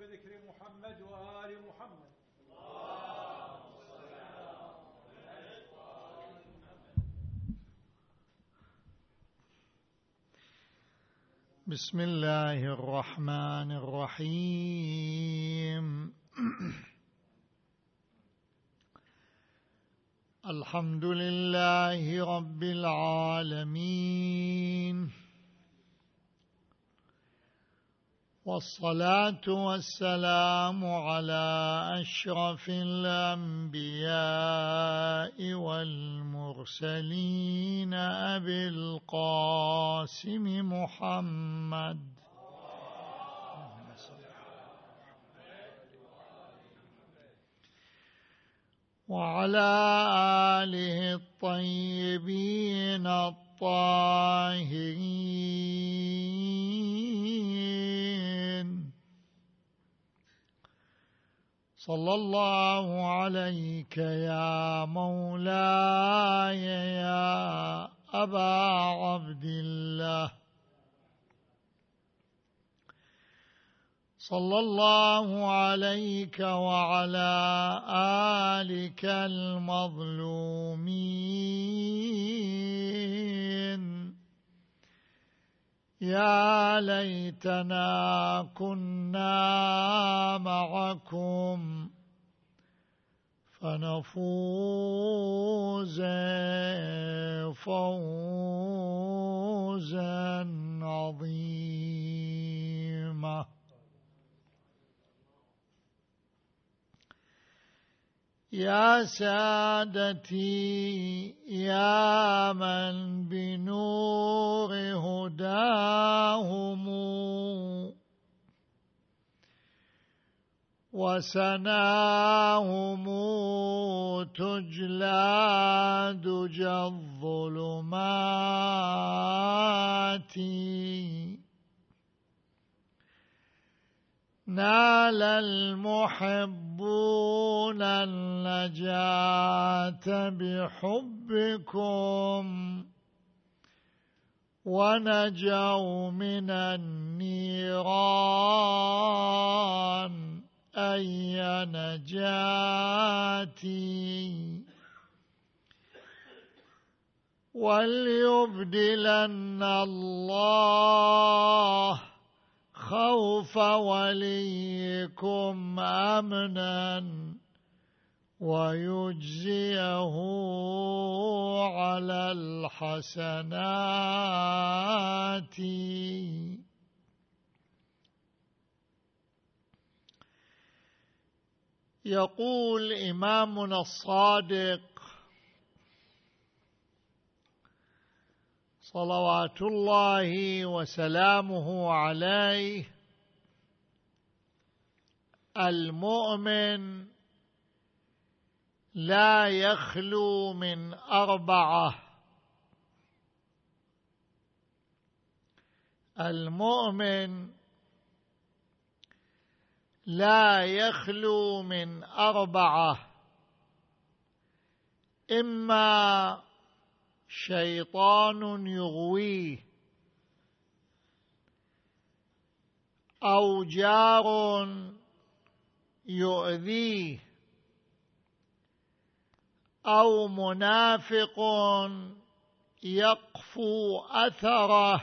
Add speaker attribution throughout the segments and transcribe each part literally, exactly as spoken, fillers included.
Speaker 1: ذكر محمد وآل محمد.
Speaker 2: بسم الله الرحمن الرحيم. الحمد لله رب العالمين، والصلاة والسلام على أشرف الأنبياء والمرسلين أبي القاسم محمد وعلى آله الطيبين الطاهرين. صلى الله عليك يا مولاي يا أبا عبد الله، صلى الله عليك وعلى آلك المظلومين. يا ليتنا كنا معكم فنفوز فوزا عظيما. يا سادتي يا من بنور هداهم وسناهم تجلى دجى الظلمات، نال المحبون النجاة بحبكم ونجوا من النيران أي نجاتي. وليبدلن الله خوف وليكم أمنا ويجزيه على الحسنات. يقول إمامنا الصادق صلوات الله وسلامه عليه: المؤمن لا يخلو من أربعة. المؤمن لا يخلو من أربعة: إما شيطان يغويه، أو جار يؤذيه، أو منافق يقفو أثره،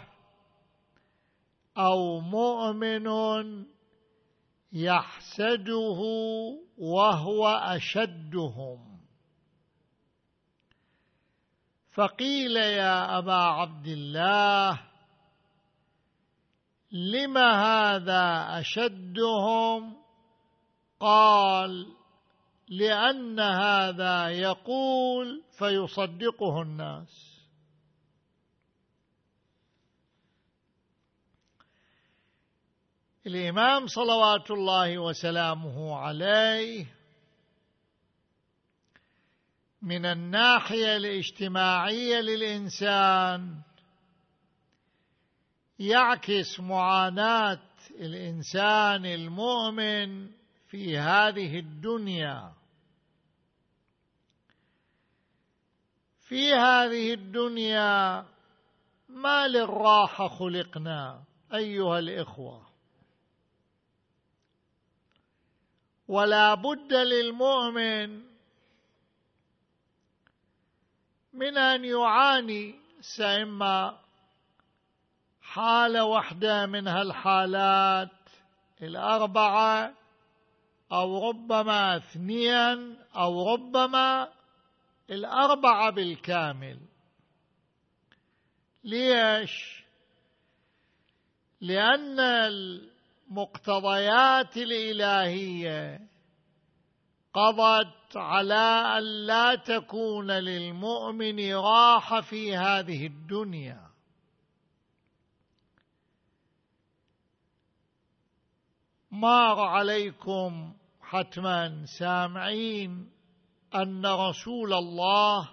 Speaker 2: أو مؤمن يحسده وهو أشدهم. فقيل يا أبا عبد الله لم هذا أشدهم؟ قال: لأن هذا يقول فيصدقه الناس. الإمام صلوات الله وسلامه عليه من الناحية الاجتماعية للإنسان يعكس معاناة الإنسان المؤمن في هذه الدنيا. في هذه الدنيا ما للراحة خلقنا أيها الإخوة. ولا بد للمؤمن من أن يعاني سإما حالة واحدة من هالحالات الأربعة أو ربما اثنين أو ربما الأربعة بالكامل. ليش؟ لأن المقتضيات الإلهية قضت على أن لا تكون للمؤمن راحة في هذه الدنيا. مر عليكم حتما سامعين أن رسول الله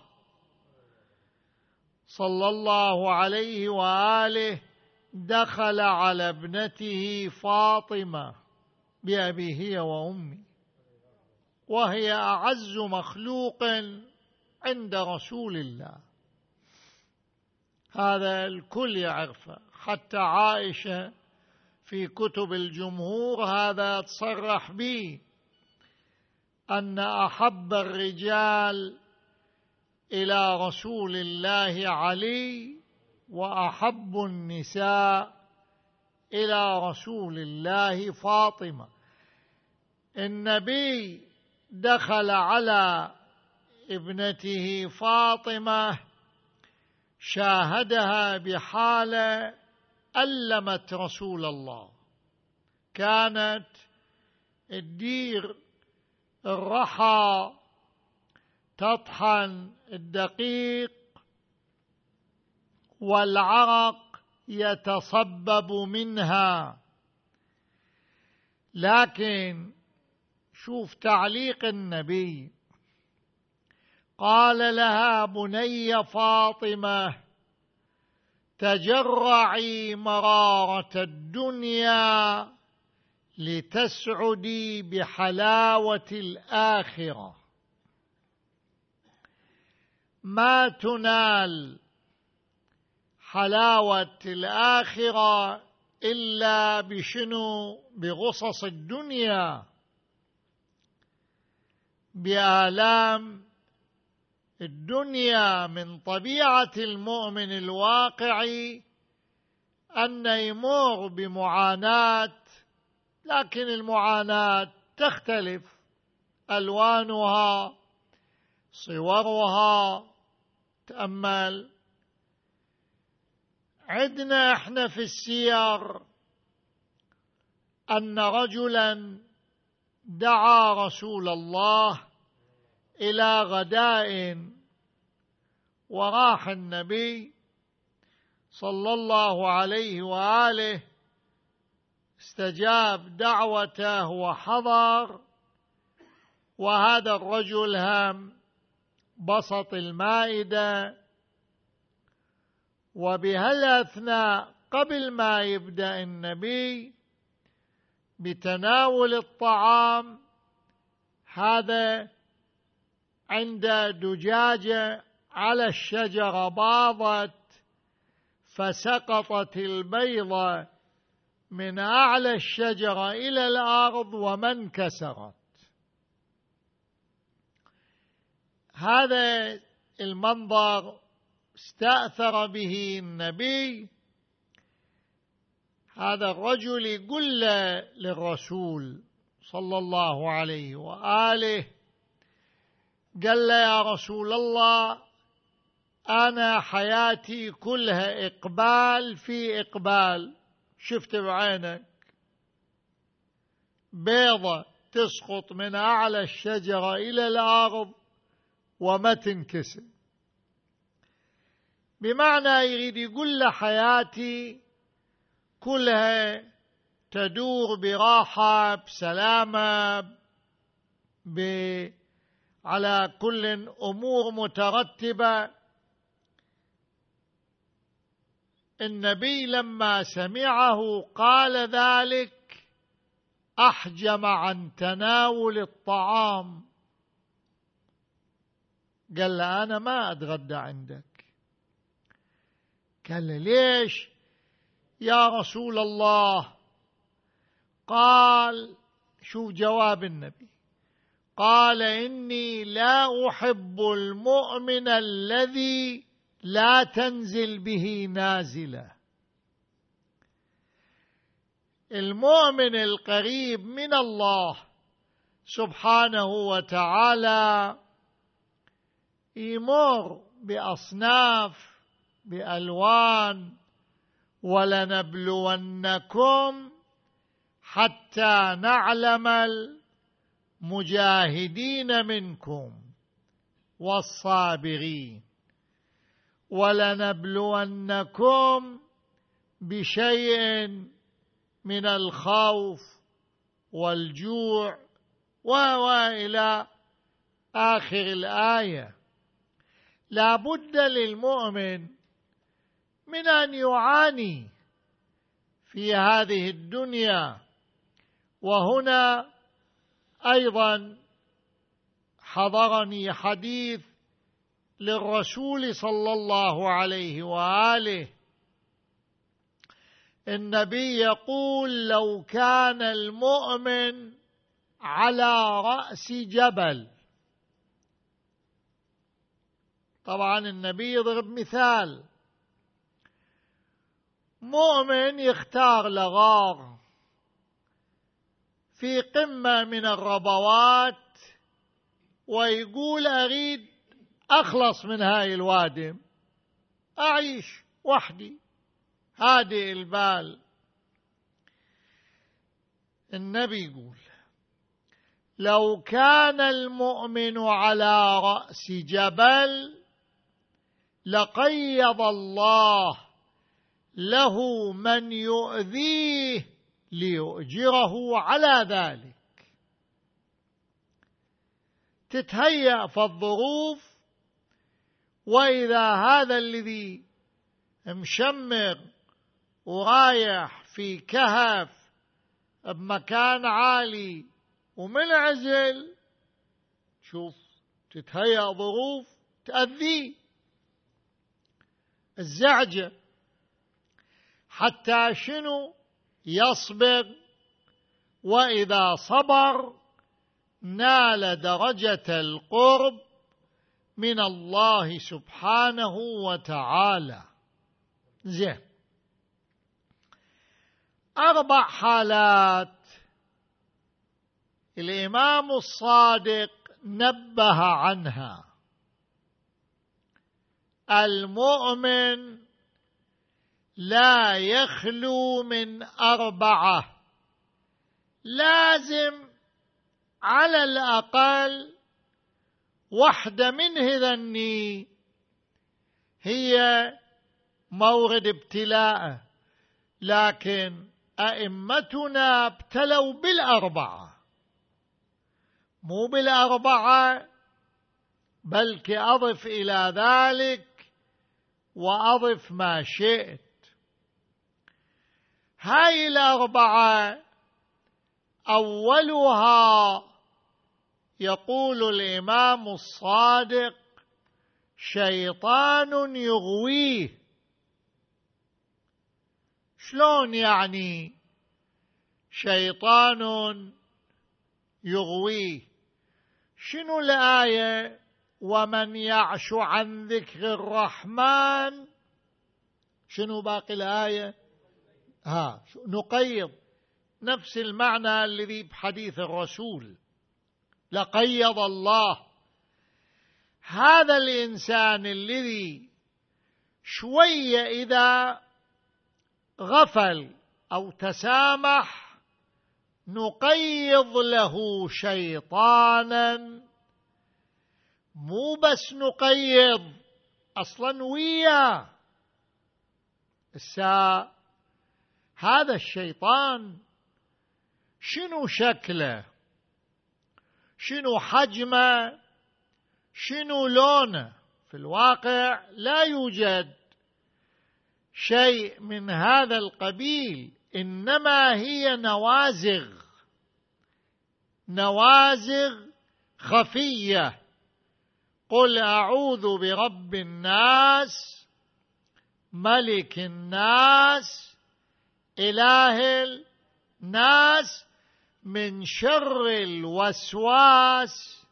Speaker 2: صلى الله عليه وآله دخل على ابنته فاطمة بأبي هي وأمي، وهي أعز مخلوق عند رسول الله. هذا الكل يعرفه، حتى عائشة في كتب الجمهور هذا تصرح به، أن أحب الرجال إلى رسول الله علي، وأحب النساء إلى رسول الله فاطمة. النبي دخل على ابنته فاطمة، شاهدها بحالة ألمت رسول الله. كانت الدير الرحى تطحن الدقيق والعرق يتصبب منها، لكن شوف تعليق النبي، قال لها: بني فاطمة تجرعي مرارة الدنيا لتسعدي بحلاوة الآخرة. ما تنال حلاوة الآخرة إلا بشنو؟ بغصص الدنيا، بآلام الدنيا. من طبيعة المؤمن الواقعي أن يمر بمعاناة، لكن المعاناة تختلف ألوانها صورها. تأمل، عدنا احنا في السير أن رجلا دعا رسول الله إلى غداء، وراح النبي صلى الله عليه وآله، استجاب دعوته وحضر، وهذا الرجل هم بسط المائدة، وبهالأثناء قبل ما يبدأ النبي بتناول الطعام، هذا عند دجاجة على الشجرة باضت، فسقطت البيضة من أعلى الشجرة إلى الأرض وما انكسرت. هذا المنظر استأثر به النبي. هذا الرجل يقول للرسول صلى الله عليه وآله، قال له: يا رسول الله، أنا حياتي كلها إقبال في إقبال. شفت بعينك بيضة تسقط من أعلى الشجرة إلى الأرض وما تنكسر، بمعنى يريد يقول له حياتي كلها تدور براحة بسلامة، ب على كل أمور مترتبة. النبي لما سمعه قال ذلك أحجم عن تناول الطعام، قال له: أنا ما أتغدى عندك. قال له: ليش يا رسول الله؟ قال: شوف جواب النبي، قال إني لا أحب المؤمن الذي لا تنزل به نازلة. المؤمن القريب من الله سبحانه وتعالى يمر بأصناف بألوان، ولنبلونكم حتى نعلم المجاهدين منكم والصابرين، ولنبلونكم بشيء من الخوف والجوع وإلى آخر الآية. لا بد للمؤمن من أن يعاني في هذه الدنيا. وهنا أيضا حضرني حديث للرسول صلى الله عليه وآله، النبي يقول: لو كان المؤمن على رأس جبل. طبعا النبي يضرب مثال، مؤمن يختار لغار في قمة من الربوات ويقول: أريد أخلص من هاي الوادم، أعيش وحدي هادئ البال. النبي يقول: لو كان المؤمن على رأس جبل لقيض الله له من يؤذيه ليؤجره على ذلك. تتهيأ فالظروف، وإذا هذا الذي مشمر ورايح في كهف بمكان عالي ومنعزل، شوف تتهيأ ظروف تأذيه، الزعجة، حتى شنو يصبر، وإذا صبر نال درجة القرب من الله سبحانه وتعالى. زين، أربع حالات الإمام الصادق نبه عنها. المؤمن لا يخلو من أربعة، لازم على الأقل واحدة من هذني هي مورد ابتلاء، لكن أئمتنا ابتلوا بالأربعة، مو بالأربعة، بلك أضف إلى ذلك وأضف ما شئت. هاي الأربعة أولها يقول الإمام الصادق: شيطان يغويه. شلون يعني شيطان يغويه؟ شنو الآية؟ ومن يعش عن ذكر الرحمن، شنو باقي الآية؟ ها نقيض، نفس المعنى الذي بحديث الرسول، لقيض الله. هذا الإنسان الذي شوية إذا غفل أو تسامح نقيض له شيطانا، مو بس نقيض، أصلا وياه. الساعة هذا الشيطان شنو شكله، شنو حجمه، شنو لونه؟ في الواقع لا يوجد شيء من هذا القبيل، إنما هي نوازغ، نوازغ خفية. قل أعوذ برب الناس، ملك الناس، إله الناس، من شر الوسواس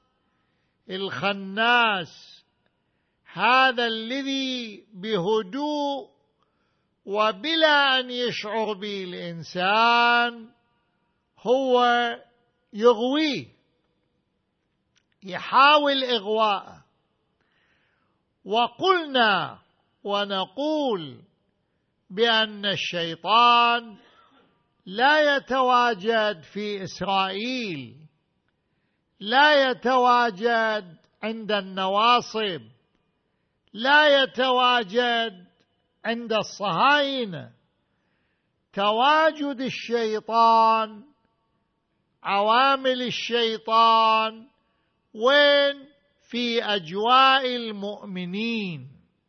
Speaker 2: الخناس، هذا الذي بهدوء وبلا أن يشعر به الإنسان هو يغويه، يحاول إغواءه. وقلنا ونقول بأن الشيطان لا يتواجد في إسرائيل، لا يتواجد عند النواصب، لا يتواجد عند الصهاينة. تواجد الشيطان، عوامل الشيطان وين؟ في أجواء المؤمنين.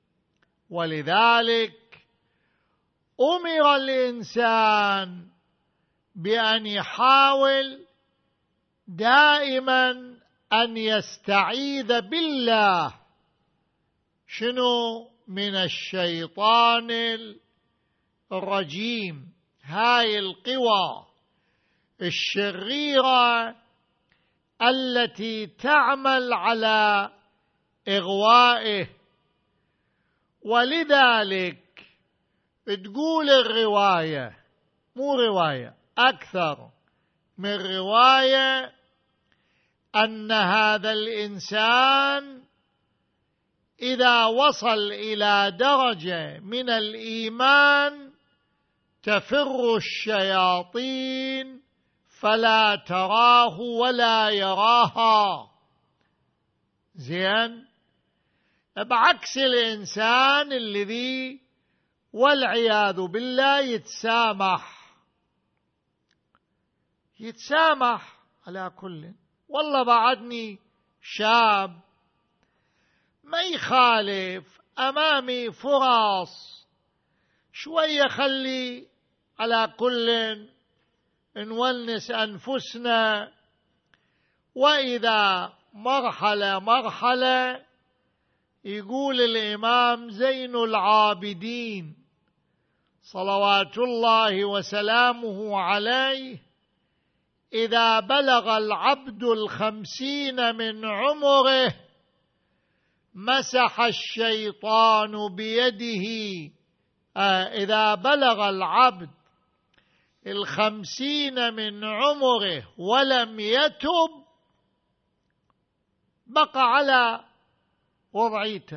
Speaker 2: ولذلك أمر الإنسان بأن يحاول دائما أن يستعيذ بالله شنو؟ من الشيطان الرجيم. هاي القوى الشريرة التي تعمل على إغوائه. ولذلك تقول الرواية، مو رواية، أكثر من رواية، أن هذا الإنسان إذا وصل إلى درجة من الإيمان تفر الشياطين فلا تراه ولا يراها. زين؟ بعكس الإنسان الذي والعياذ بالله يتسامح يتسامح على كل، والله بعدني شاب ما يخالف، أمامي فرص شوية خلي على كل نونس أنفسنا. وإذا مرحلة مرحلة يقول الإمام زين العابدين صلوات الله وسلامه عليه: إذا بلغ العبد الخمسين من عمره مسح الشيطان بيده. آه إذا بلغ العبد الخمسين من عمره ولم يتب بقى على وضعيته،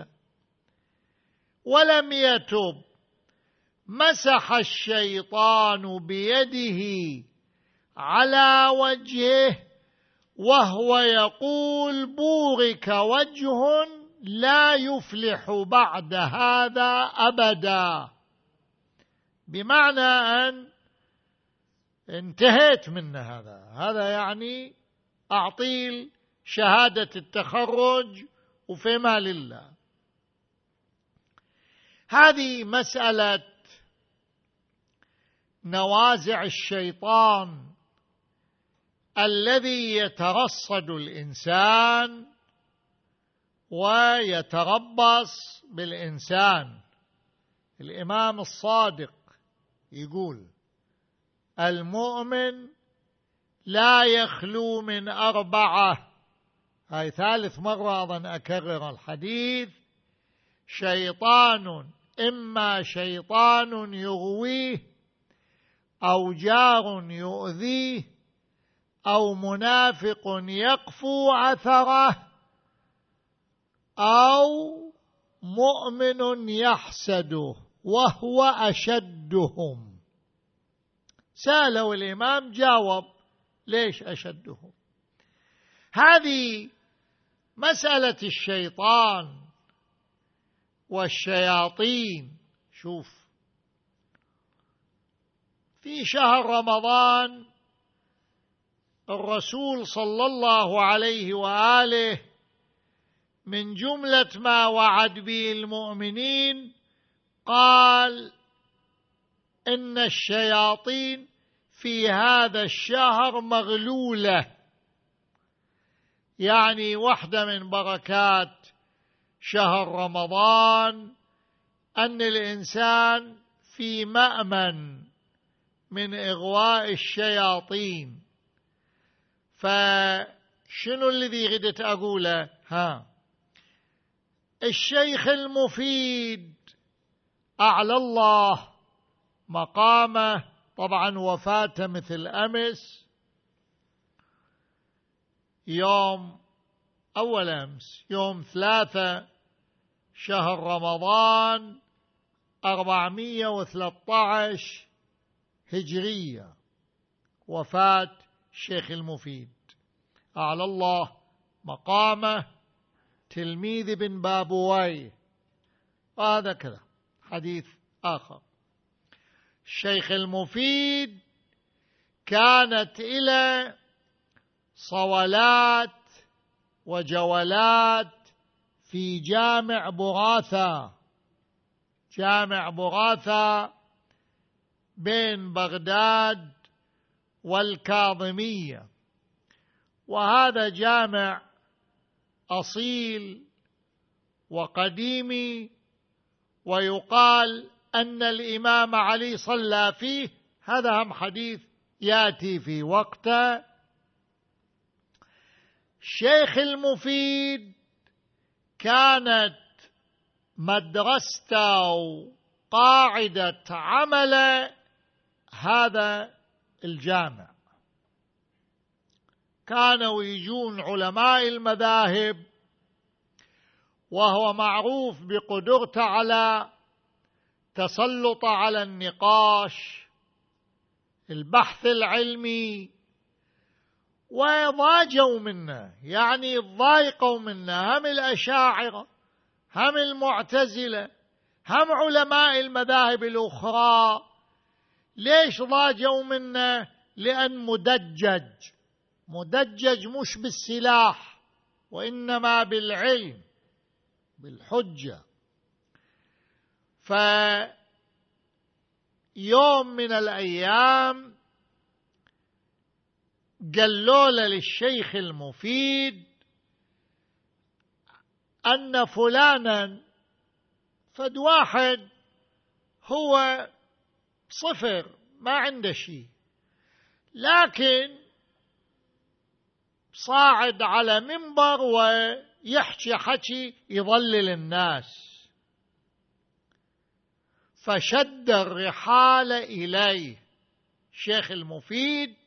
Speaker 2: ولم يتب مسح الشيطان بيده على وجهه وهو يقول: بورك وجه لا يفلح بعد هذا أبدا. بمعنى أن انتهيت من هذا، هذا يعني أعطيل شهادة التخرج وفي مال الله. هذه مسألة نوازع الشيطان الذي يترصد الإنسان ويتربص بالإنسان. الإمام الصادق يقول: المؤمن لا يخلو من أربعة. هاي ثالث مرة أظن أكرر الحديث: شيطان، إما شيطان يغويه، أو جار يؤذيه، أو منافق يقفو أثره، أو مؤمن يحسده وهو أشدهم. سأله الإمام جاوب: ليش أشدهم؟ هذه مسألة الشيطان والشياطين. شوف، في شهر رمضان الرسول صلى الله عليه وآله من جملة ما وعد به المؤمنين قال: إن الشياطين في هذا الشهر مغلولة. يعني واحدة من بركات شهر رمضان أن الإنسان في مأمن من إغواء الشياطين. فشنو الذي غدت أقوله؟ ها الشيخ المفيد أعلى الله مقامه، طبعا وفاته مثل أمس، يوم أول أمس يوم ثلاثة شهر رمضان أربعمائة وثلاثة عشر هجرية، وفاة الشيخ المفيد أعلى الله مقامه، تلميذ ابن بابويه. هذا كذا حديث آخر. الشيخ المفيد كانت إلى صولات وجولات في جامع بغاثة، جامع بغاثة بين بغداد والكاظمية، وهذا جامع أصيل وقديم، ويقال أن الإمام علي صلى فيه، هذا هم حديث يأتي في وقته. الشيخ المفيد كانت مدرسته وقاعدة عمل هذا الجامع، كانوا يجون علماء المذاهب، وهو معروف بقدرته على تسلط على النقاش، البحث العلمي، وضاجوا منه، يعني ضايقوا منه، هم الأشاعرة هم المعتزلة هم علماء المذاهب الأخرى. ليش ضاجوا منه؟ لأن مدجج، مدجج مش بالسلاح وإنما بالعلم بالحجة. فيوم من الأيام قالوا للشيخ المفيد أن فلانا فد واحد هو صفر ما عنده شيء، لكن صاعد على منبر ويحكي حكي يضلل الناس، فشد الرحال إليه الشيخ المفيد.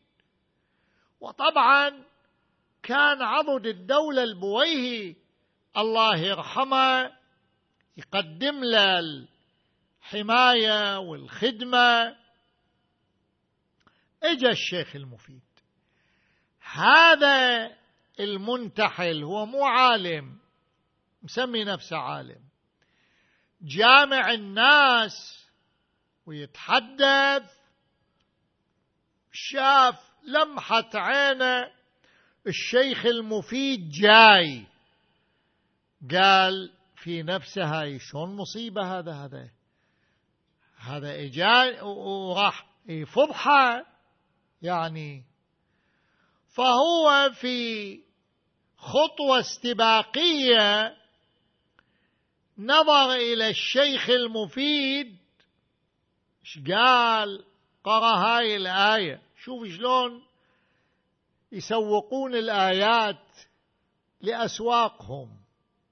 Speaker 2: وطبعا كان عضد الدولة البويهي الله يرحمه يقدم له الحماية والخدمة. اجا الشيخ المفيد، هذا المنتحل هو مو عالم، مسمي نفسه عالم، جامع الناس ويتحدث، شاف لمحة عينه الشيخ المفيد جاي، قال في نفسه هاي شلون مصيبة، هذا هذا هذا إجا وراح يفضحه يعني. فهو في خطوة استباقية نظر إلى الشيخ المفيد، ايش قال؟ قرأ هاي الآية. شوف شلون يسوقون الآيات لأسواقهم.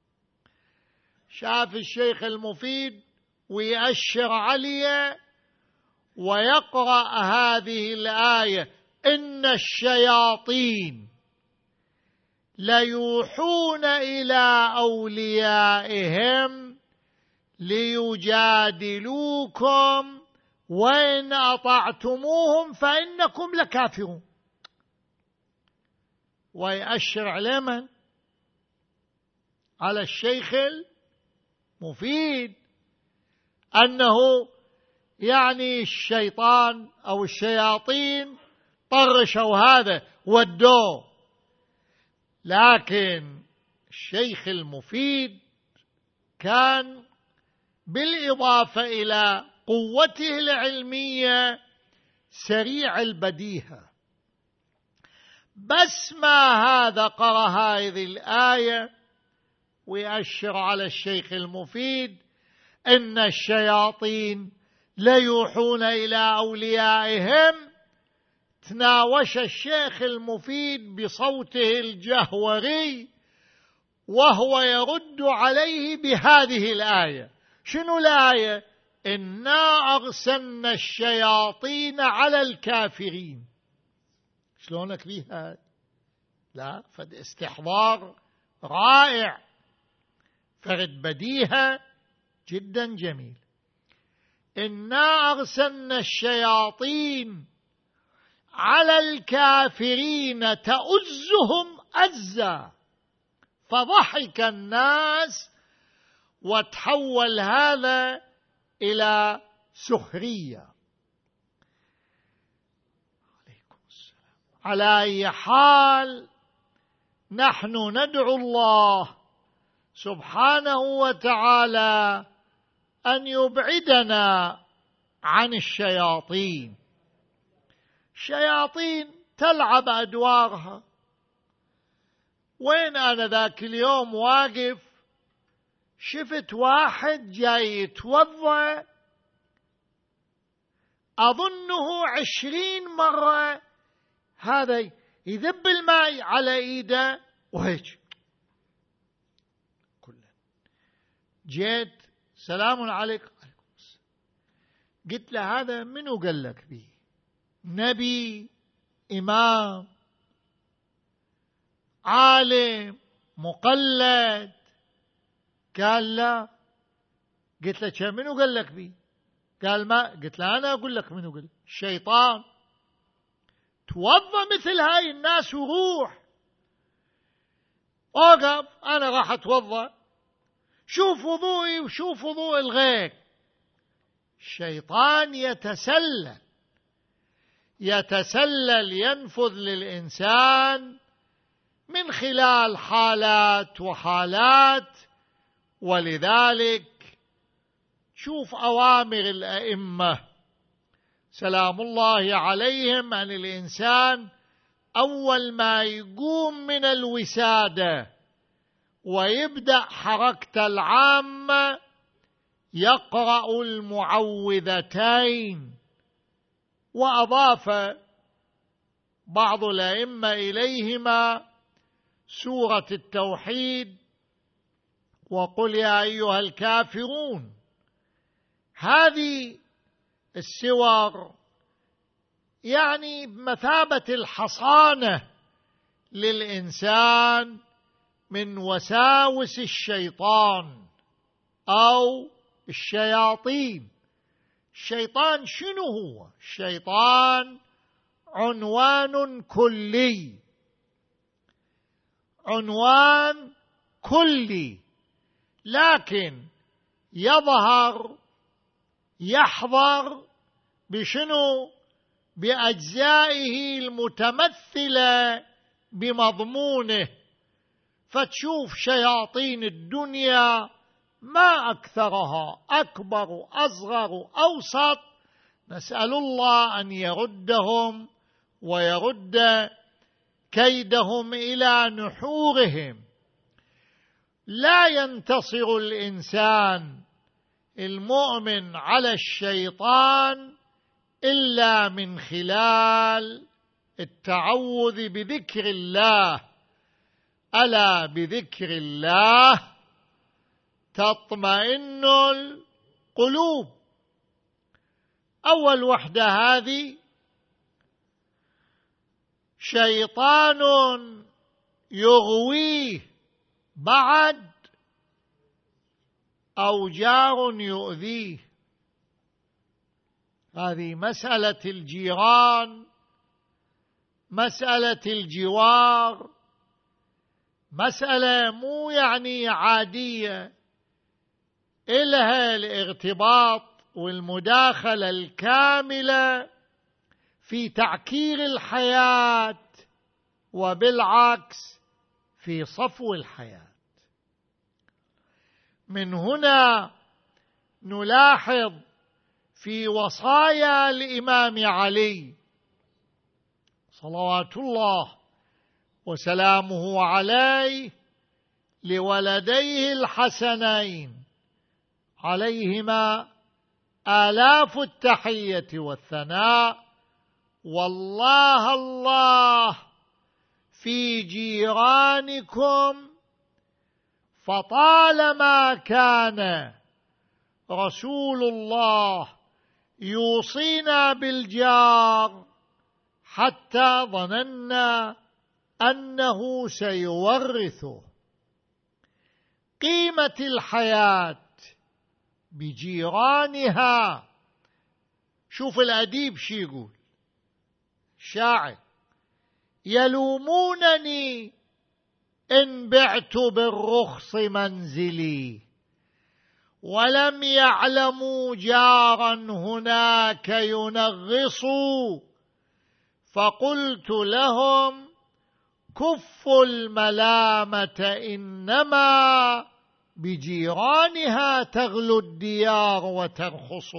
Speaker 2: شاف الشيخ المفيد ويأشر عليه ويقرأ هذه الآية: إن الشياطين ليوحون إلى أوليائهم ليجادلوكم وإن أطعتموهم فإنكم لكافرون. ويأشر على من؟ على الشيخ المفيد، أنه يعني الشيطان أو الشياطين طرشوا هذا ودوه. لكن الشيخ المفيد كان بالإضافة إلى قوته العلمية سريع البديهة. بس ما هذا قرأ هذه الآية ويأشر على الشيخ المفيد: إن الشياطين ليوحون إلى أوليائهم، تناوش الشيخ المفيد بصوته الجهوري وهو يرد عليه بهذه الآية. شنو الآية؟ إنا أرسلنا الشياطين على الكافرين. شلونك بيها؟ لا، فد استحضار رائع، فرد بديهة جدا جميل. إنا أرسلنا الشياطين على الكافرين تؤزهم أزا، فضحك الناس وتحول هذا إلى سخرية. على أي حال نحن ندعو الله سبحانه وتعالى أن يبعدنا عن الشياطين. الشياطين تلعب أدوارها. وين أنا ذاك اليوم واقف شفت واحد جاي يتوضأ أظنه عشرين مرة، هذا يذب الماء على إيده وهيك كله. جيت سلام عليكم، قلت له هذا منو قال لك به؟ نبي، إمام، عالم، مقلد؟ قال لا. قلت له منو قال لك به؟ قال ما. قلت له أنا أقول لك منو قال. الشيطان. توضى مثل هاي الناس وروح. أوقف أنا راح أتوضى، شوف وضوئي وشوف وضوء الغير. الشيطان يتسلل يتسلل ينفذ للإنسان من خلال حالات وحالات. ولذلك شوف أوامر الأئمة سلام الله عليهم أن الإنسان أول ما يقوم من الوسادة ويبدأ حركته العامة يقرأ المعوذتين. وأضاف بعض الأئمة إليهما سورة التوحيد وقل يا أيها الكافرون. هذه السور يعني بمثابة الحصانة للإنسان من وساوس الشيطان أو الشياطين. الشيطان شنو هو؟ الشيطان عنوان كلي، عنوان كلي، لكن يظهر يحضر بشنو؟ بأجزائه المتمثلة بمضمونه. فتشوف شياطين الدنيا ما أكثرها، أكبر أصغر أوسط، نسأل الله أن يردهم ويرد كيدهم إلى نحورهم. لا ينتصر الإنسان المؤمن على الشيطان إلا من خلال التعوذ بذكر الله. ألا بذكر الله تطمئن القلوب. أول وحدة هذه شيطان يغويه، بعد أو جار يؤذيه. هذه مسألة الجيران، مسألة الجوار، مسألة مو يعني عادية، إلها الارتباط والمداخلة الكاملة في تعكير الحياة وبالعكس في صفو الحياة. من هنا نلاحظ في وصايا الإمام علي صلوات الله وسلامه عليه لولديه الحسنين عليهما آلاف التحية والثناء والله الله في جيرانكم، فطالما كان رسول الله يوصينا بالجار حتى ظننا أنه سيورثه. قيمة الحياة بجيرانها. شوف الأديب شي يقول، شاعر: يلومونني إن بعت بالرخص منزلي، ولم يعلموا جارا هناك ينغص، فقلت لهم كفوا الملامة، إنما بجيرانها تغلو الديار وترخص.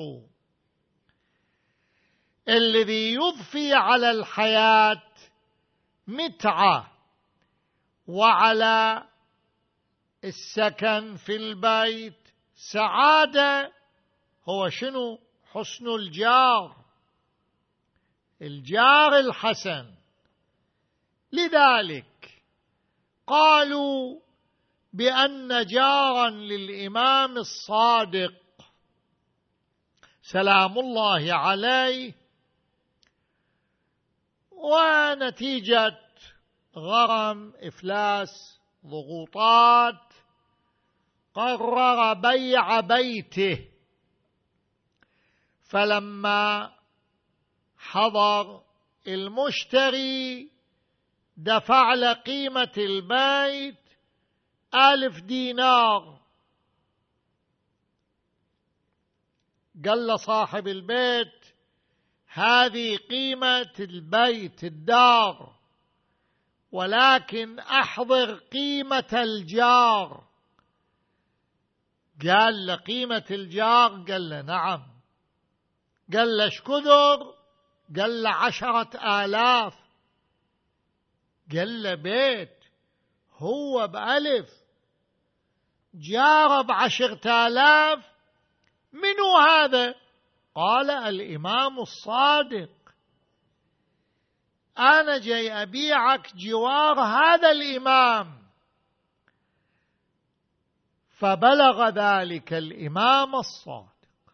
Speaker 2: الذي يضفي على الحياة متعة وعلى السكن في البيت سعادة هو شنو؟ حسن الجار، الجار الحسن. لذلك قالوا بأن جارا للإمام الصادق سلام الله عليه، ونتيجة غرم، إفلاس، ضغوطات، قرر بيع بيته. فلما حضر المشتري دفع له قيمة البيت ألف دينار. قال له صاحب البيت: هذه قيمة البيت الدار، ولكن أحضر قيمة الجار. قال له: قيمة الجار؟ قال له: نعم. قال له: ايش كثر؟ قال له: عشرة آلاف. قال له: بيت هو بألف، جار بعشرة آلاف، منو هذا؟ قال: الإمام الصادق، أنا جاي أبيعك جوار هذا الإمام. فبلغ ذلك الإمام الصادق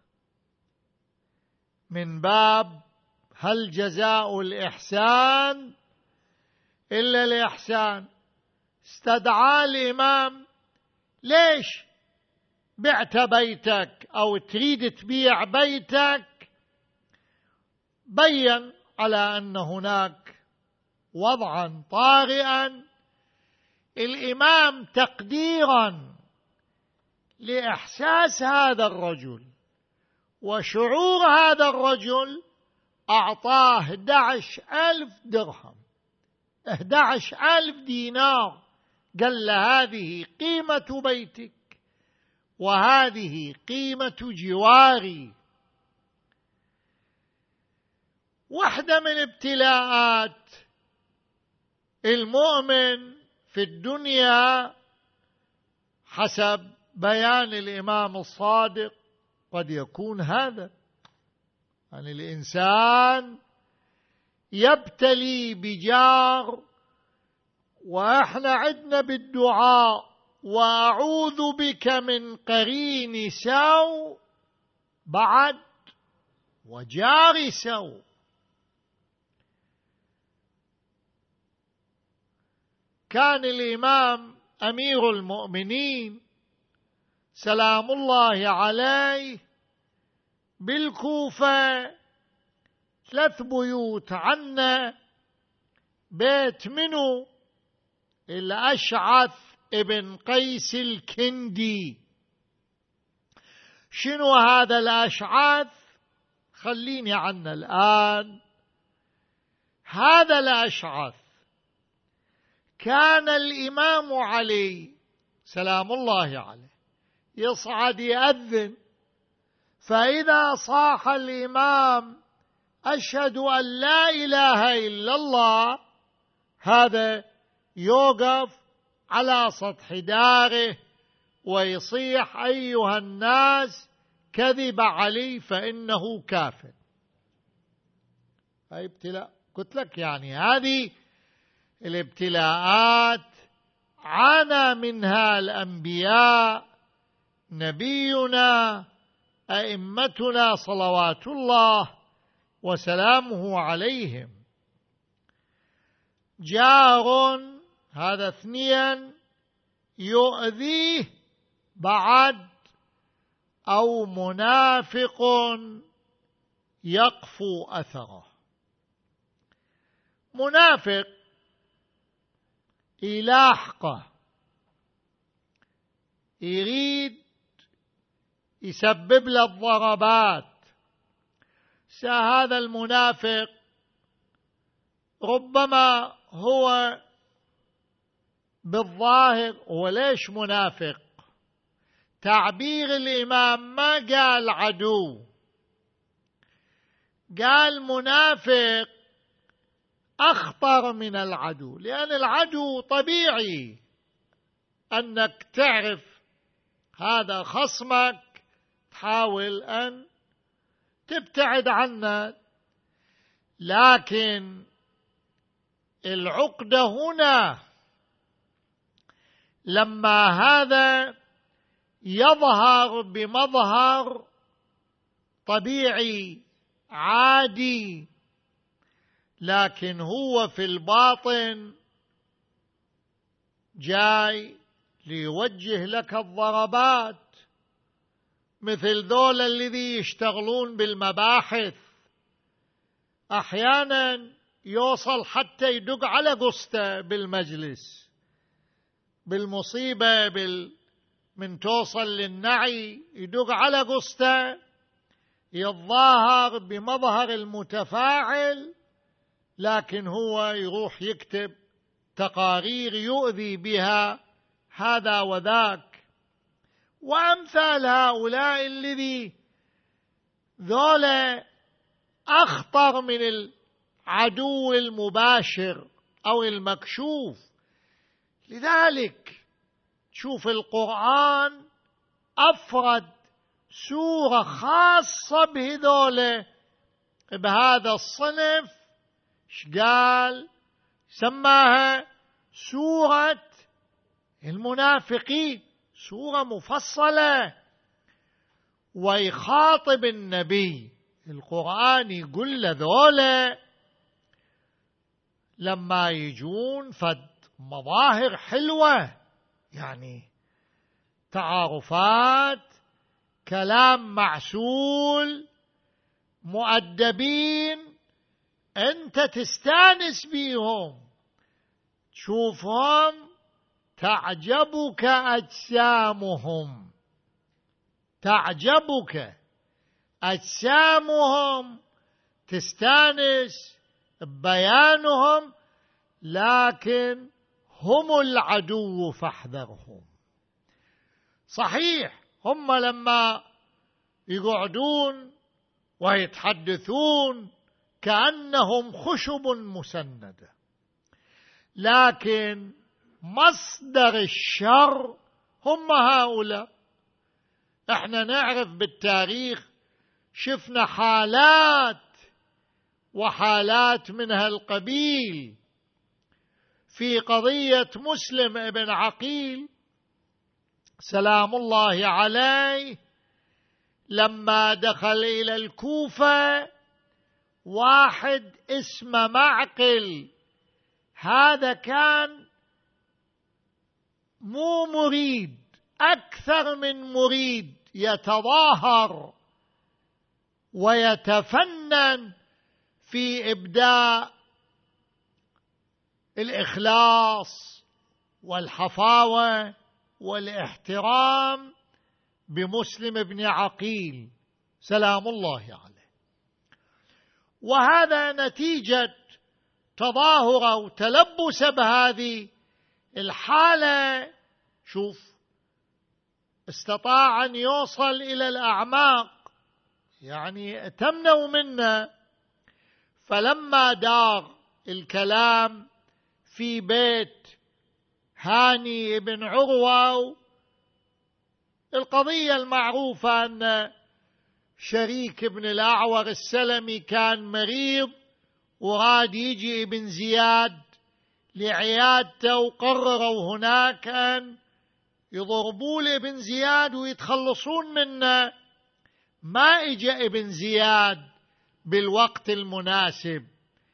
Speaker 2: من باب هل جزاء الإحسان إلا الإحسان. استدعى الإمام: ليش بعت بيتك أو تريد تبيع بيتك؟ بين على أن هناك وضعا طارئا. الإمام تقديرا لإحساس هذا الرجل وشعور هذا الرجل أعطاه أحد عشر ألف درهم، أحد عشر ألف دينار. قال له: هذه قيمة بيتك وهذه قيمة جواري. واحدة من ابتلاءات المؤمن في الدنيا حسب بيان الإمام الصادق قد يكون هذا، يعني الإنسان يبتلي بجار، وإحنا عدنا بالدعاء: وأعوذ بك من قرين سوء بعد وجار سوء. كان الإمام أمير المؤمنين سلام الله عليه بالكوفة ثلاث بيوت عنا، بيت منه الأشعث ابن قيس الكندي. شنو هذا الأشعث؟ خليني عنه الآن. هذا الأشعث كان الإمام علي سلام الله عليه يصعد يأذن، فإذا صاح الإمام أشهد أن لا إله إلا الله، هذا يوقف على سطح داره ويصيح: أيها الناس، كذب علي فإنه كافر. هاي ابتلاء. قلت لك يعني هذه الابتلاءات عانى منها الأنبياء، نبينا أئمتنا صلوات الله وسلامه عليهم. جار، هذا اثنيا، يؤذيه بعد، أو منافق يقفو أثره. منافق يلاحقه، يريد يسبب له الضربات. هذا المنافق ربما هو بالظاهر، وليش منافق؟ تعبير الإمام ما قال عدو، قال منافق أخطر من العدو، لأن العدو طبيعي أنك تعرف هذا خصمك تحاول أن تبتعد عنه، لكن العقدة هنا لما هذا يظهر بمظهر طبيعي عادي، لكن هو في الباطن جاي ليوجه لك الضربات، مثل ذول الذي يشتغلون بالمباحث، أحيانا يوصل حتى يدق على قسطه بالمجلس، بالمصيبة بال من توصل للنعي يدق على قسطه، يتظاهر بمظهر المتفاعل، لكن هو يروح يكتب تقارير يؤذي بها هذا وذاك. وأمثال هؤلاء الذي ذولا أخطر من العدو المباشر أو المكشوف. لذلك شوف القرآن أفرد سورة خاصة بهذولا، بهذا الصنف، قال سماها سورة المنافقين، سورة مفصلة، ويخاطب النبي. القرآن يقول لذولا لما يجون فد مظاهر حلوة، يعني تعارفات، كلام معسول، مؤدبين، أنت تستانس بيهم، تشوفهم تعجبك أجسامهم، تعجبك أجسامهم، تستانس ببيانهم، لكن هم العدو فاحذرهم. صحيح هم لما يقعدون ويتحدثون كأنهم خشب مسندة، لكن مصدر الشر هم هؤلاء. احنا نعرف بالتاريخ، شفنا حالات وحالات من هالقبيل. في قضية مسلم ابن عقيل سلام الله عليه، لما دخل إلى الكوفة واحد اسمه معقل، هذا كان مو مريد، أكثر من مريد، يتظاهر ويتفنن في إبداء الإخلاص والحفاوة والاحترام بمسلم بن عقيل سلام الله عليه. وهذا نتيجة تظاهر وتلبس بهذه الحالة. شوف، استطاع أن يوصل إلى الأعماق، يعني تمنوا منا. فلما دار الكلام في بيت هاني بن عروة، القضية المعروفة أن شريك بن الأعور السلمي كان مريض وراد يجي ابن زياد لعيادته، وقرروا هناك أن يضربوا لابن زياد ويتخلصون منه. ما اجى ابن زياد بالوقت المناسب،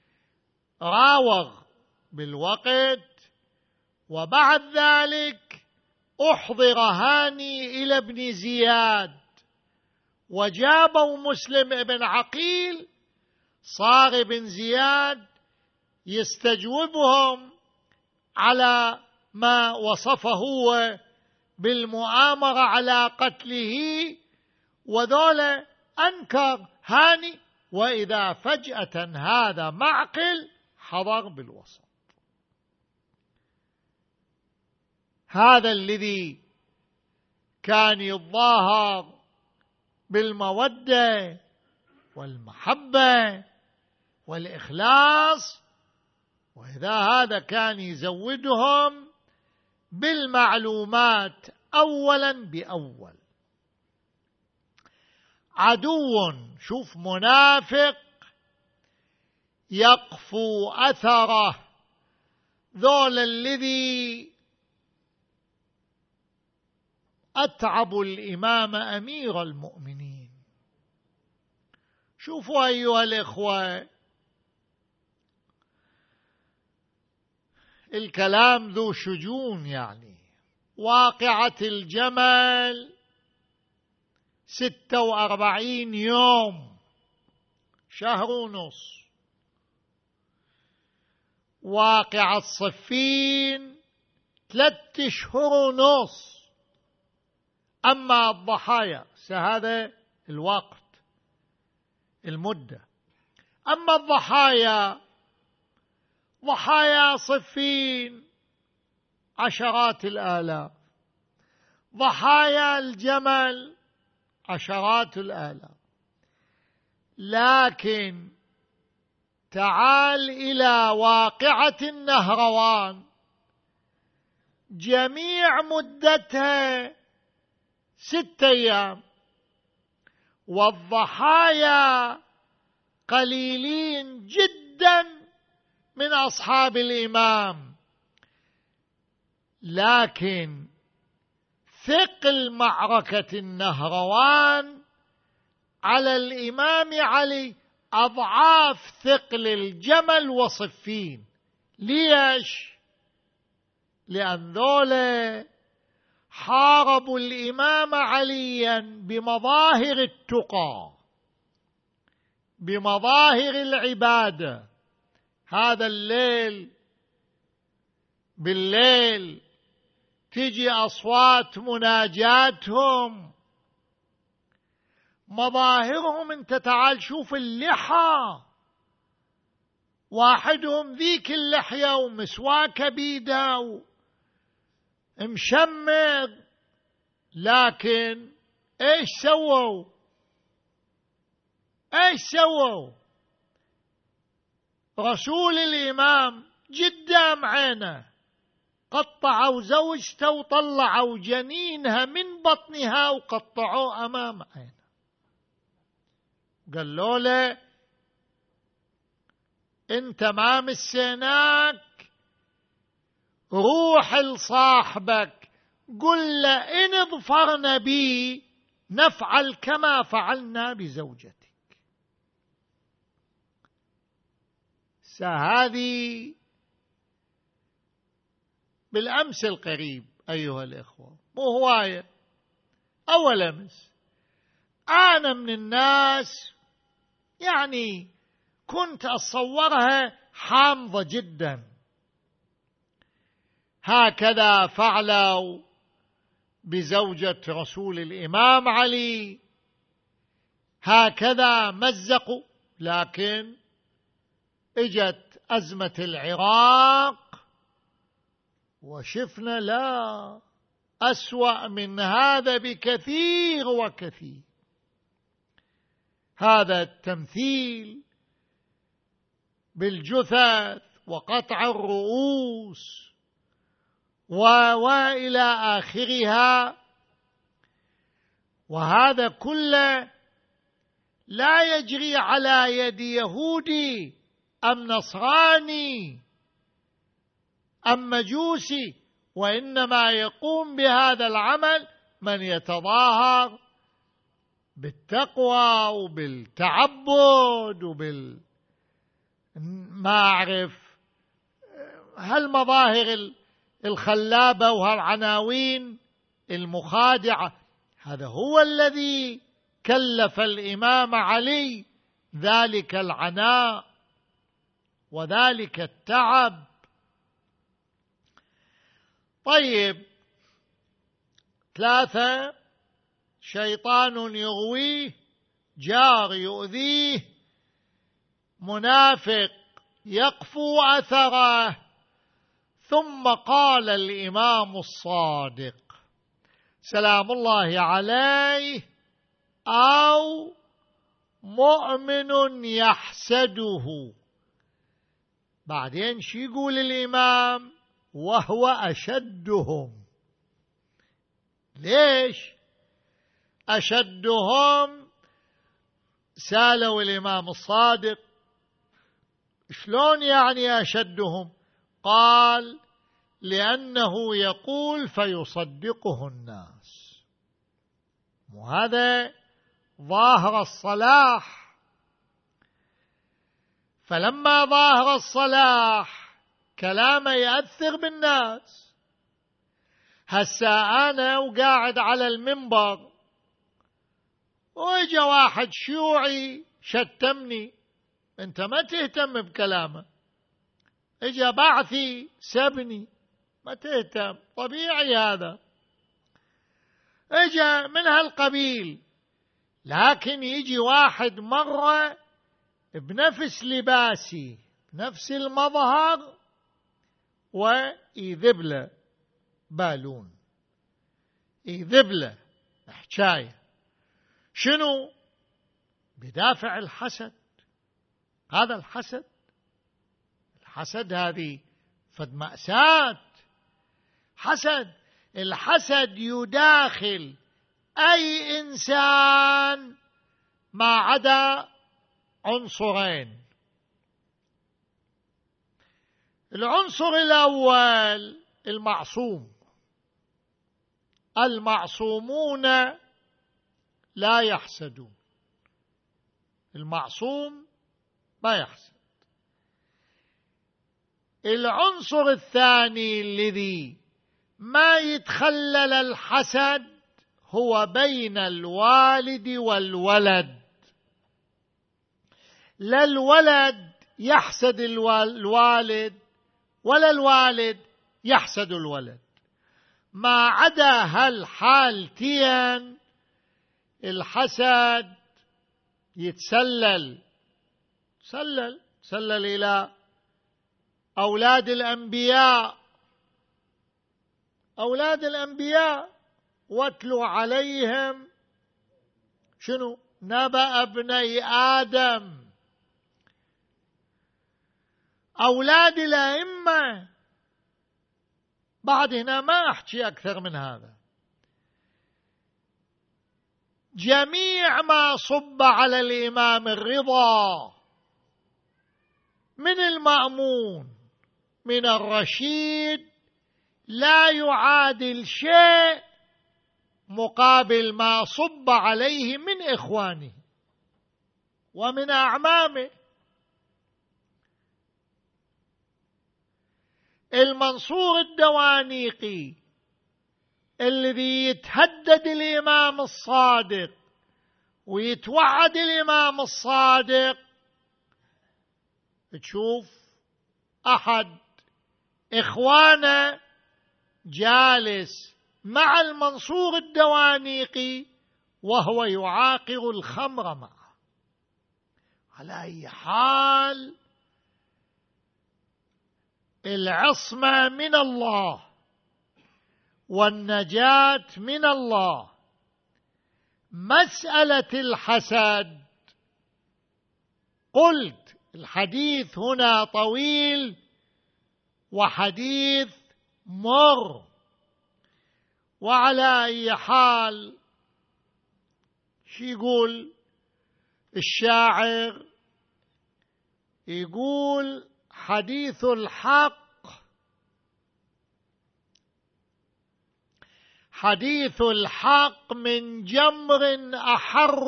Speaker 2: راوغ بالوقت، وبعد ذلك أحضر هاني إلى ابن زياد وجابوا مسلم ابن عقيل. صار ابن زياد يستجوبهم على ما وصفه هو بالمؤامرة على قتله، وذولا أنكر هاني، وإذا فجأة هذا معقل حضر بالوسط. هذا الذي كان يتظاهر بالمودة والمحبة والإخلاص، وإذا هذا كان يزودهم بالمعلومات أولا بأول. عدو، شوف، منافق يقفو أثره، ذول الذي أتعب الإمام أمير المؤمنين. شوفوا أيها الإخوة، الكلام ذو شجون، يعني واقعة الجمل ستة وأربعين يوم، شهر ونص. واقعة صفين ثلاثة شهور ونص. أما الضحايا هذا الوقت المدة. أما الضحايا، ضحايا صفين عشرات الآلاف، ضحايا الجمل عشرات الآلاف. لكن تعال إلى واقعة النهروان، جميع مدتها ستة أيام، والضحايا قليلين جدا من أصحاب الإمام. لكن ثقل معركة النهروان على الإمام علي أضعاف ثقل الجمل وصفين. ليش؟ لأن ذولا حاربوا الإمام عليا بمظاهر التقى، بمظاهر العبادة. هذا الليل بالليل تجي أصوات مناجاتهم، مظاهرهم. انت تعال شوف اللحى، واحدهم ذيك اللحية ومسواك بيده ومشمر، لكن ايش سووا؟ ايش سووا؟ رسول الإمام قدام عينه قطعوا زوجته وطلعوا جنينها من بطنها وقطعوه أمام عينه. قالوا له انت ما مسيناك، روح لصاحبك قل له إن ظفرنا بي نفعل كما فعلنا بزوجتك. هذه بالأمس القريب أيها الإخوة، مو هواية، أول أمس. أنا من الناس يعني كنت أتصورها حامضة جدا. هكذا فعلوا بزوجة رسول الإمام علي، هكذا مزقوا. لكن اجت أزمة العراق وشفنا لا، أسوأ من هذا بكثير وكثير. هذا التمثيل بالجثث وقطع الرؤوس وإلى آخرها، وهذا كله لا يجري على يد يهودي أم نصراني أم مجوسي، وإنما يقوم بهذا العمل من يتظاهر بالتقوى وبالتعبد وبال ما أعرف هالمظاهر الخلابة وهالعناوين المخادعة. هذا هو الذي كلف الإمام علي ذلك العناء وذلك التعب. طيب، ثلاثة: شيطان يغويه، جار يؤذيه، منافق يقفو أثره. ثم قال الإمام الصادق سلام الله عليه: أو مؤمن يحسده. بعدين شو يقول الإمام؟ وهو أشدهم. ليش أشدهم؟ سألوا الإمام الصادق شلون يعني أشدهم؟ قال: لأنه يقول فيصدقه الناس، وهذا ظاهر الصلاح. فلما ظاهر الصلاح كلامه يأثر بالناس. هسا أنا وقاعد على المنبر وإجا واحد شيوعي شتمني، أنت ما تهتم بكلامه. إجا بعثي سبني، ما تهتم، طبيعي هذا. إجا من هالقبيل. لكن يجي واحد مرة بنفس لباسي بنفس المظهر ويذب له بالون، يذب له حكاية. شنو؟ بدافع الحسد. هذا الحسد الحسد هذه فد مأساة. حسد الحسد يداخل أي إنسان ما عدا عنصرين. العنصر الأول المعصوم. المعصومون لا يحسدون. المعصوم ما يحسد. العنصر الثاني الذي ما يتخلل الحسد هو بين الوالد والولد. لا الولد يحسد الوالد ولا الوالد يحسد الولد. ما عدا هالحالتين الحسد يتسلل سلل سلل إلى أولاد الأنبياء. أولاد الأنبياء واتلوا عليهم شنو؟ نبأ ابني آدم. أولاد الأئمة. بعد هنا ما أحكي أكثر من هذا. جميع ما صب على الإمام الرضا من المأمون من الرشيد لا يعادل شيء مقابل ما صب عليه من إخوانه ومن أعمامه. المنصور الدوانيقي الذي يتهدد الإمام الصادق ويتوعد الإمام الصادق، تشوف أحد إخوانه جالس مع المنصور الدوانيقي وهو يعاقر الخمر معه. على أي حال العصمة من الله والنجاة من الله. مسألة الحسد قلت الحديث هنا طويل وحديث مر. وعلى أي حال شو يقول الشاعر؟ يقول حديث الحق حديث الحق من جمر أحر.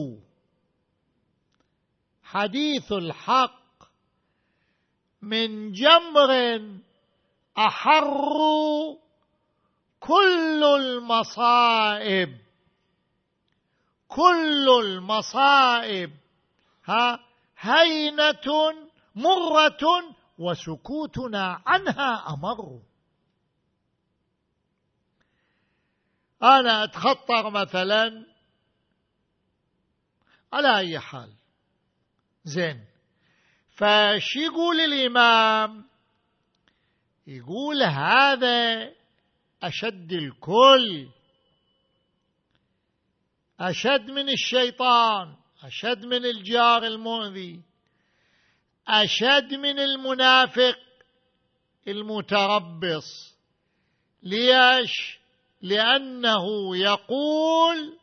Speaker 2: حديث الحق من جمر أحر كل المصائب كل المصائب ها هينة مرة وسكوتنا عنها أمر. أنا أتخطر مثلا على أي حال زين، فاش يقول الإمام؟ يقول هذا أشد الكل، أشد من الشيطان، أشد من الجار المؤذي، أشد من المنافق المتربص. ليش؟ لأنه يقول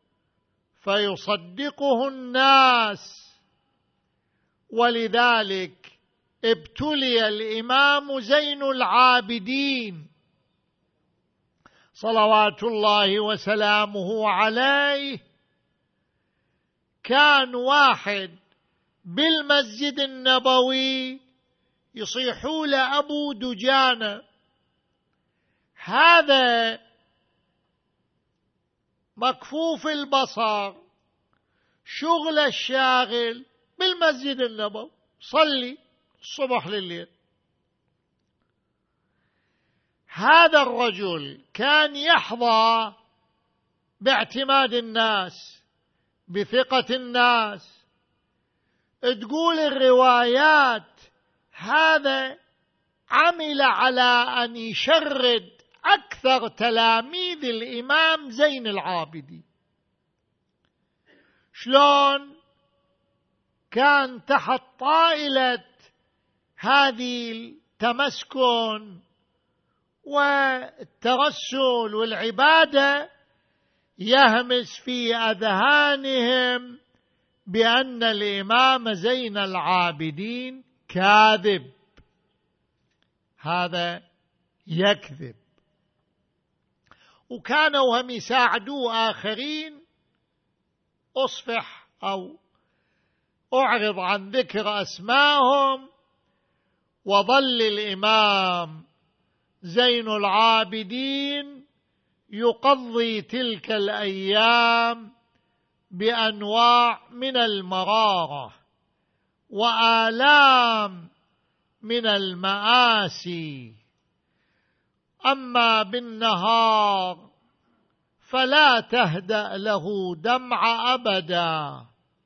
Speaker 2: فيصدقه الناس، ولذلك ابتلي الإمام زين العابدين صلوات الله وسلامه عليه. كان واحد بالمسجد النبوي يصيحوا له أبو دجانة، هذا مكفوف البصر، شغل الشاغل بالمسجد النبوي، صلي الصبح لليل. هذا الرجل كان يحظى باعتماد الناس، بثقة الناس. تقول الروايات هذا عمل على أن يشرد أكثر تلاميذ الإمام زين العابدين. شلون؟ كان تحت طائلة هذه التمسكن والترسل والعبادة يهمس في أذهانهم بأن الإمام زين العابدين كاذب، هذا يكذب. وكانوا هم يساعدوا آخرين. أصفح أو أعرض عن ذكر أسماءهم. وظل الإمام زين العابدين يقضي تلك الأيام بأنواع من المرارة وآلام من المآسي. أما بالنهار فلا تهدأ له دمع أبدا.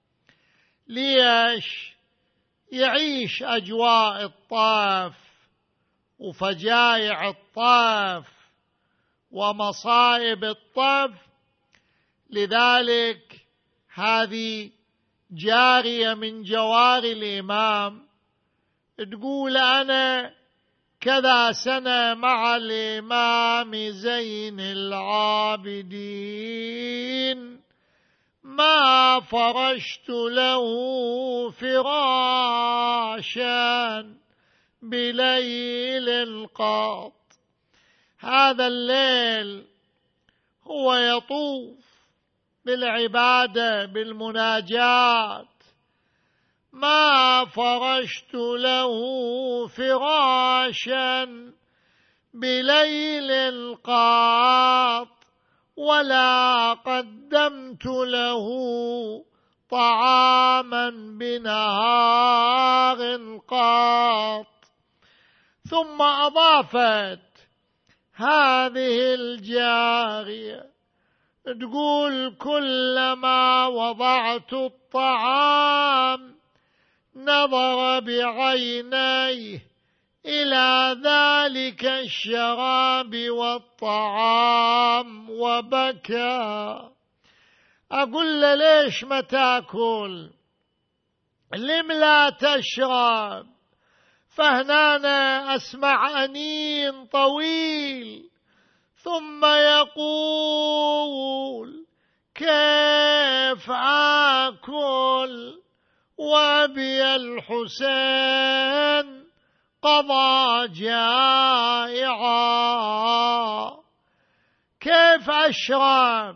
Speaker 2: ليش؟ يعيش أجواء الطاف وفجائع الطاف ومصائب الطاف. لذلك هذه جارية من جواري الإمام تقول أنا كذا سنة مع الإمام زين العابدين ما فرشت له فراشا بليل قط. هذا الليل هو يطوف بالعبادة بالمناجات، ما فرشت له فراشا بليل قط ولا قدمت له طعاما بنهار قط. ثم أضافت هذه الجارية تقول كلما وضعت الطعام نظر بعينيه إلى ذلك الشراب والطعام وبكى. أقول له ليش ما تأكل؟ لم لا تشرب؟ فهنا أسمع أنين طويل ثم يقول كيف آكل وأبي الحسين قضى جائعا. كيف أشرب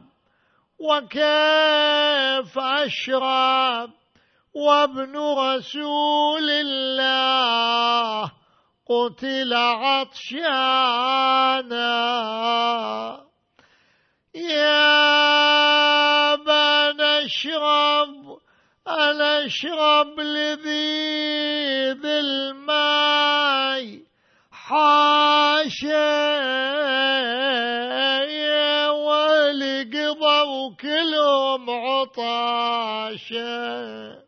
Speaker 2: وكيف أشرب وابن رسول الله قتل عطشانا. يا من أشرب أنا أشرب لذيذ الماء حاشا، يا ولي قضوا كلهم عطاشا.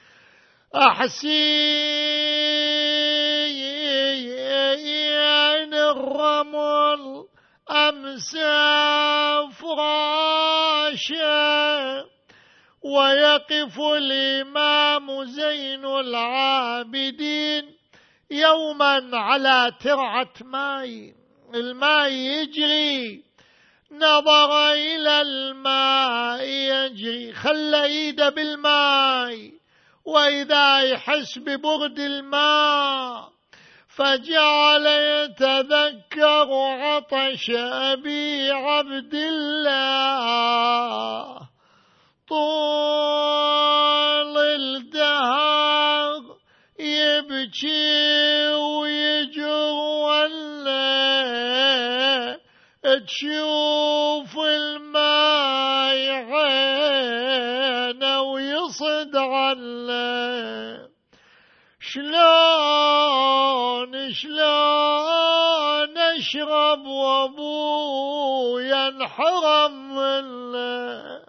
Speaker 2: أحسين الرمل أمسى فراشا، ويقف الإمام زين العابدين يوما على ترعة ماء، الماء يجري، نظر إلى الماء يجري، خلى إيده بالماء، وإذا يحس ببرد الماء فجعل يتذكر عطش أبي عبد الله. طول الدهر يبكي ويجر ولا تشوف الماء عينه ويصد عنه. شلون شلون اشرب وابويا انحرم منه،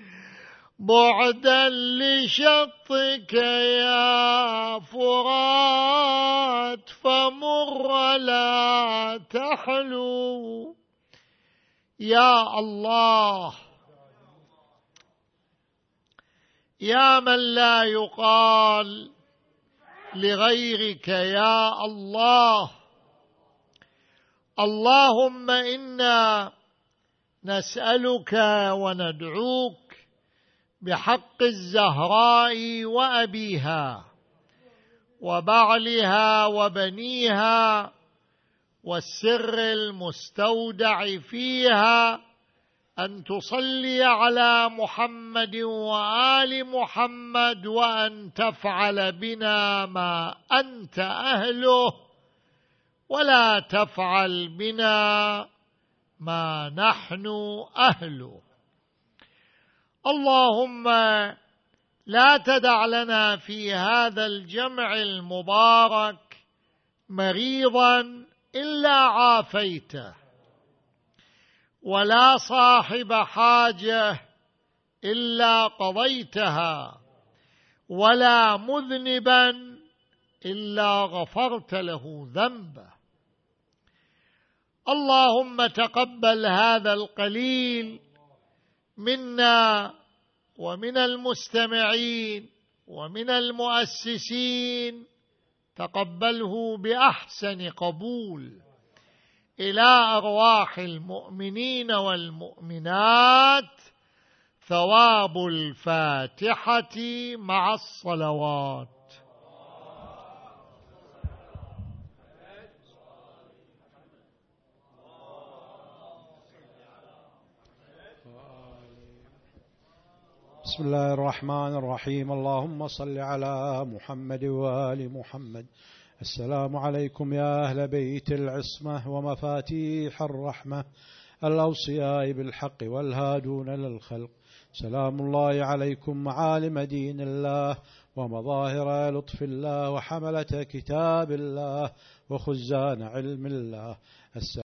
Speaker 2: بعدا لشطك يا فرات فمر لا تحلو. يا الله، يا من لا يقال لغيرك يا الله. اللهم إنا نسألك وندعوك بحق الزهراء وأبيها وبعلها وبنيها والسر المستودع فيها أن تصلي على محمد وآل محمد، وأن تفعل بنا ما أنت أهله، ولا تفعل بنا ما نحن أهله. اللهم لا تدع لنا في هذا الجمع المبارك مريضا إلا عافيته، ولا صاحب حاجة إلا قضيتها، ولا مذنبا إلا غفرت له ذنبه. اللهم تقبل هذا القليل منا ومن المستمعين ومن المؤسسين، تقبله بأحسن قبول إلى أرواح المؤمنين والمؤمنات ثواب الفاتحة مع الصلوات.
Speaker 1: بسم الله الرحمن الرحيم. اللهم صل على محمد وآل محمد. السلام عليكم يا أهل بيت العصمة ومفاتيح الرحمة، الأوصياء بالحق والهادون للخلق. سلام الله عليكم معالم دين الله ومظاهر لطف الله وحملة كتاب الله وخزان علم الله.